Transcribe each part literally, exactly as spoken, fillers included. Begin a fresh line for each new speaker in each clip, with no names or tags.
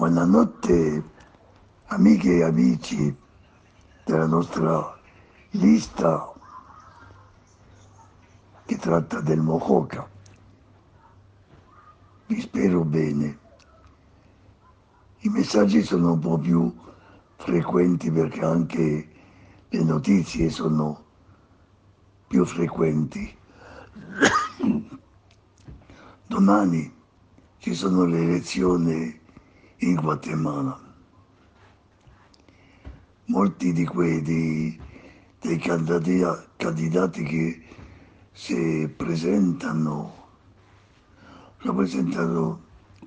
Buonanotte amiche e amici della nostra lista che tratta del Mococa. Vi spero bene. I messaggi sono un po' più frequenti perché anche le notizie sono più frequenti. Domani ci sono le elezioni in Guatemala. Molti di quei dei, dei candidati, candidati che si presentano rappresentano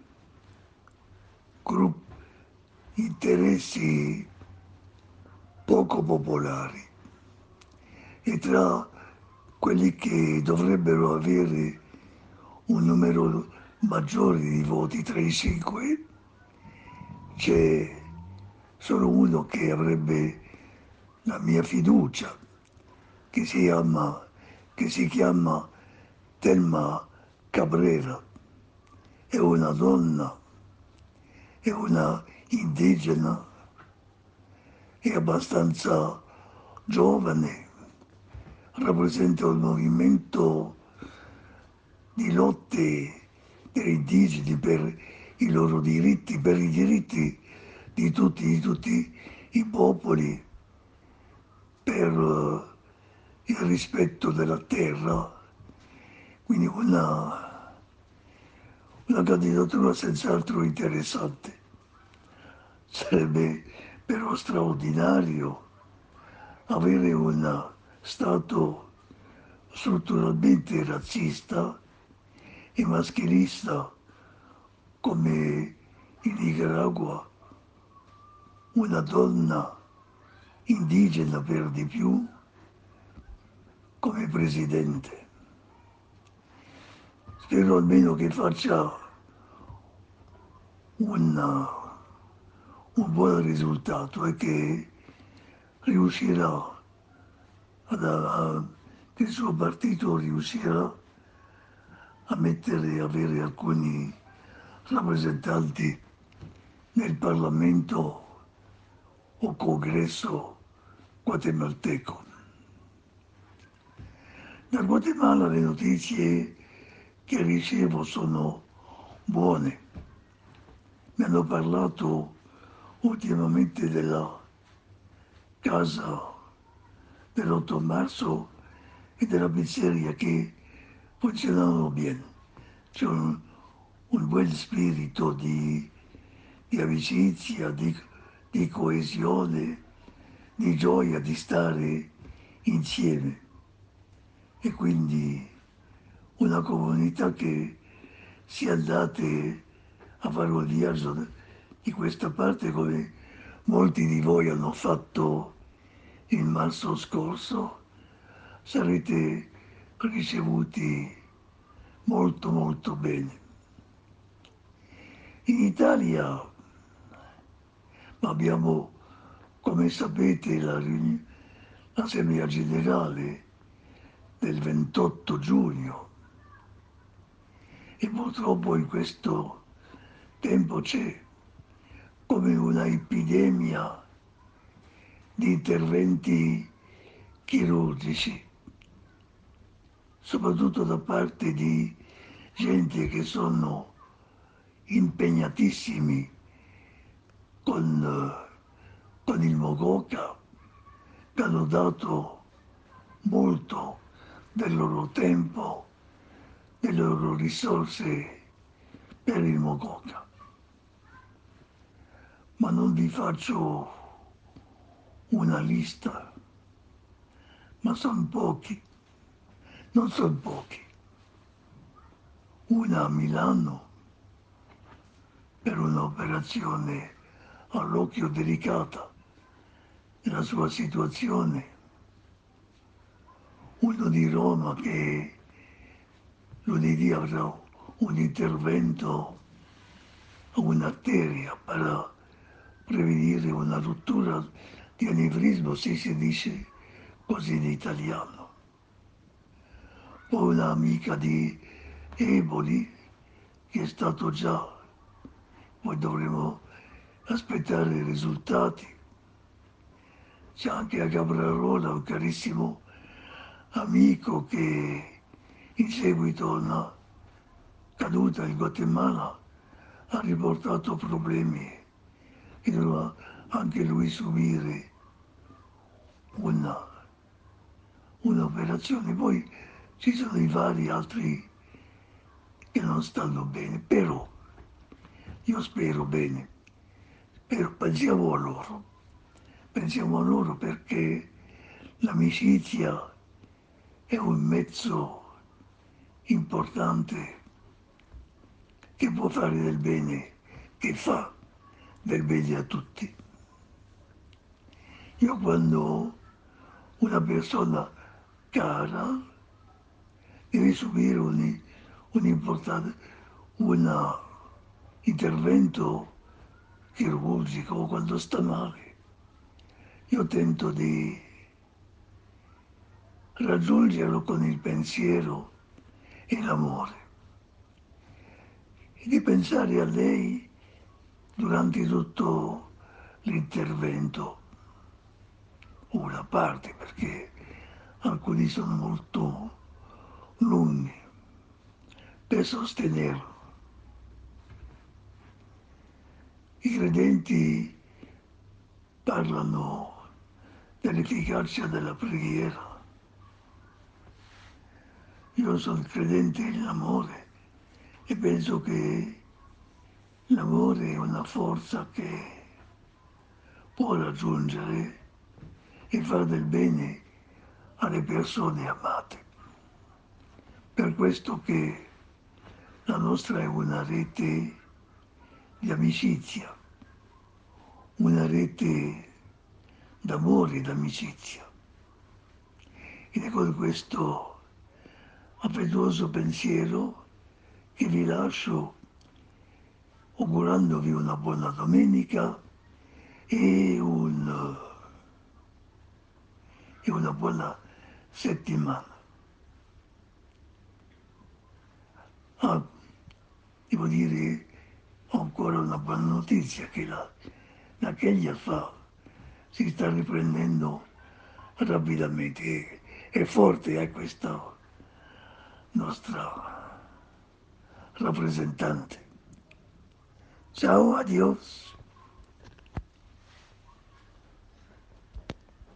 gruppi, interessi poco popolari e tra quelli che dovrebbero avere un numero maggiore di voti, tra i cinque, c'è solo uno che avrebbe la mia fiducia, che si chiama, che si chiama Telma Cabrera. È una donna, è una indigena, è abbastanza giovane, rappresenta un movimento di lotte degli indigeni per i loro diritti, per i diritti di tutti, di tutti i popoli, per il rispetto della terra. Quindi una, una candidatura senz'altro interessante. Sarebbe però straordinario avere uno Stato strutturalmente razzista e maschilista come in Nicaragua, una donna indigena per di più come presidente. Spero almeno che faccia una, un buon risultato e che riuscirà ad, a, che il suo partito riuscirà a mettere, avere alcuni rappresentanti nel Parlamento o Congresso guatemalteco. Da Guatemala le notizie che ricevo sono buone. Mi hanno parlato ultimamente della casa dell'otto marzo e della pizzeria che funzionavano bene. C'è un, un buon spirito di, di amicizia, di, di coesione, di gioia di stare insieme. E quindi una comunità che si è andate a fare un viaggio di questa parte come molti di voi hanno fatto il marzo scorso, sarete ricevuti molto molto bene. In Italia abbiamo, come sapete, la riuni- l'Assemblea Generale del ventotto giugno e purtroppo in questo tempo c'è come una epidemia di interventi chirurgici, soprattutto da parte di gente che sono impegnatissimi con, con il Mogoca, che hanno dato molto del loro tempo, delle loro risorse per il Mogoca. Ma non vi faccio una lista, ma sono pochi, non sono pochi. Una a Milano per un'operazione all'occhio delicata nella sua situazione, uno di Roma che lunedì avrà un intervento a un'arteria per prevenire una rottura di aneurisma, se si dice così in italiano. Poi un'amica di Eboli che è stato già, poi dovremo aspettare i risultati. C'è anche a Caprarola un carissimo amico che in seguito a una caduta in Guatemala ha riportato problemi e doveva anche lui subire una, un'operazione. Poi ci sono i vari altri che non stanno bene, però io spero bene, spero, pensiamo a loro, pensiamo a loro perché l'amicizia è un mezzo importante che può fare del bene, che fa del bene a tutti. Io quando una persona cara deve subire un, un importante un intervento chirurgico quando sta male, io tento di raggiungerlo con il pensiero e l'amore e di pensare a lei durante tutto l'intervento, o una parte, perché alcuni sono molto lunghi, per sostenerlo. I credenti parlano dell'efficacia della preghiera. Io sono credente nell'amore e penso che l'amore è una forza che può raggiungere e fare del bene alle persone amate. Per questo che la nostra è una rete di amicizia, una rete d'amore e d'amicizia. Ed è con questo affettuoso pensiero che vi lascio augurandovi una buona domenica e, un, e una buona settimana. Ah, devo dire, ho ancora una buona notizia, che la, la Kenya fa, si sta riprendendo rapidamente. È, è forte eh, questa nostra rappresentante. Ciao, adios.